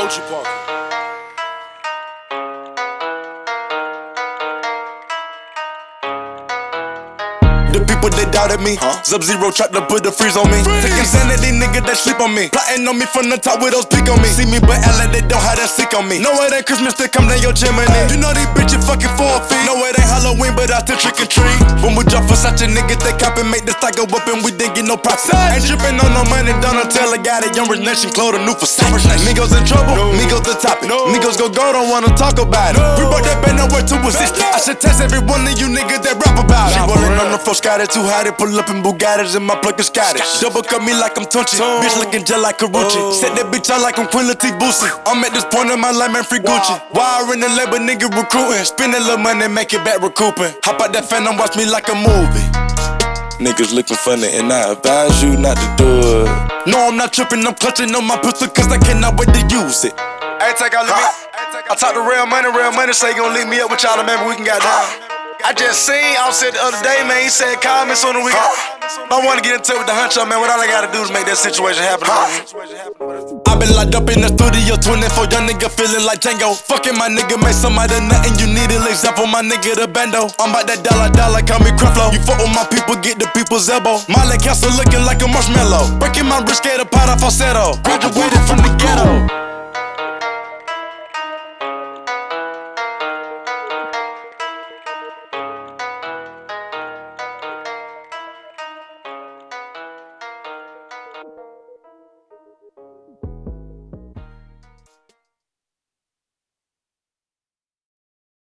OG Parker. The people that doubted me, Sub-Zero tried to put the freeze on me. Take insanity, nigga, that sleep on me. Plotting on me from the top with those peak on me. See me, but act like they don't have that sick on me. No, it ain't Christmas to come down your chimney. You know these bitches fucking 4 feet. No, it ain't Halloween, but I still trick and treat. When we drop for such a nigga, they cop and make the stock go up and we didn't get no profit. Ain't tripping on no money, Donatella got it. Young Rich Nation, clothes, a new Versace. Migos in trouble, Migos the topic. Migos go, don't wanna talk about it. We brought that band nowhere to assist. I should test every one of you niggas that rap about it. She rollin' on the floor, Scotty, too hot, it pull up in Bugattis and my plug is Scottish. Double cut me like I'm Tunchi, bitch looking just like Karuchi. Set that bitch out like I'm Queen Latifah Boosie. I'm at this point in my life, man, free Gucci. Wire in the label, nigga recruiting. Spend a little money, make it back recouping. Hop out that fan and watch me like a movie. Niggas looking funny and I advise you not to do it. No, I'm not tripping, I'm clutching on my pistol cause I cannot wait to use it. Hey, take out, I talk to real money say you gon' leave me up with y'all, man, we can get down. I just seen Offset the other day, man, he said call me soon as we I wanna get in touch with the huncho, man, what all I gotta do is make that situation happen. I been locked up in the studio 24, young nigga feeling like Django. Fucking my nigga, make somebody nothing, you need an example, my nigga the bando. I'm about that dollar, call me Creflo. You fuck with my people, get the people's elbow. Molly Castle looking like a marshmallow. Breaking my wrist, get a pot off falsetto. Graduated from the ghetto.